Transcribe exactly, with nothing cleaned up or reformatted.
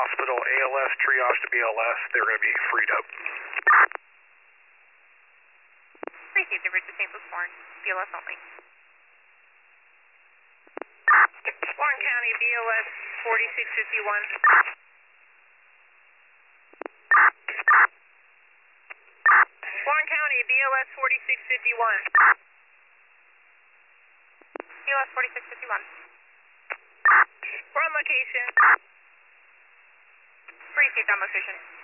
Hospital, A L S, triage to B L S. They're going to be freed up. Received the Richard Saint Louis Warren, B L S only. Warren County, B L S forty-six fifty-one. Warren County, B L S forty-six fifty-one. B L S forty-six fifty-one. We're on location. Received on location.